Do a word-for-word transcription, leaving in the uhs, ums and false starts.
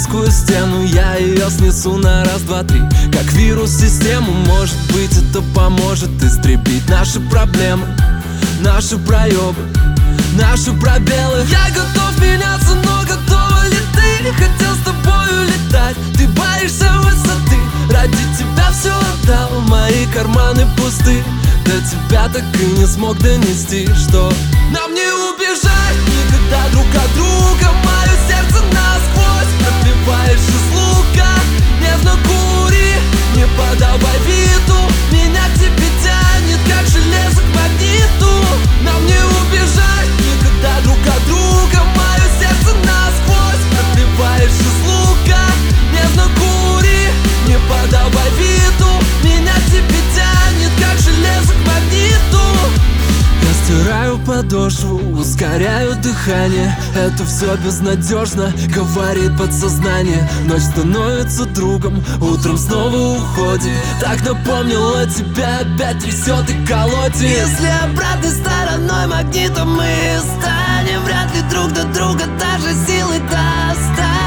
близкую стену, я ее снесу на раз, два, три. Как вирус систему, может быть, это поможет истребить наши проблемы, наши проебы, наши пробелы. Я готов меняться, но готова ли ты? Хотел с тобой улетать, ты боишься высоты. Ради тебя все отдал, мои карманы пусты. До тебя так и не смог донести, что нам не убежать никогда друг от друга. Мое сердце насквозь пробиваешь из лука. Нежно кури, не подавай виду. Меня к тебе тянет, как железо к магниту. Нам не убежать никогда друг от друга. Мое сердце насквозь пробиваешь из лука. Нежно кури, не подавай виду. Меня к тебе тянет, как железо к магниту. Я стираю подошву, ускоряю дыхание. Это все безнадежно, говорит подсознание. Ночь становится другом, утром снова уходит. Так напомнила тебя, опять трясет и колотит. Если обратной стороной магнита мы станем, вряд ли друг до друга даже силы достанем.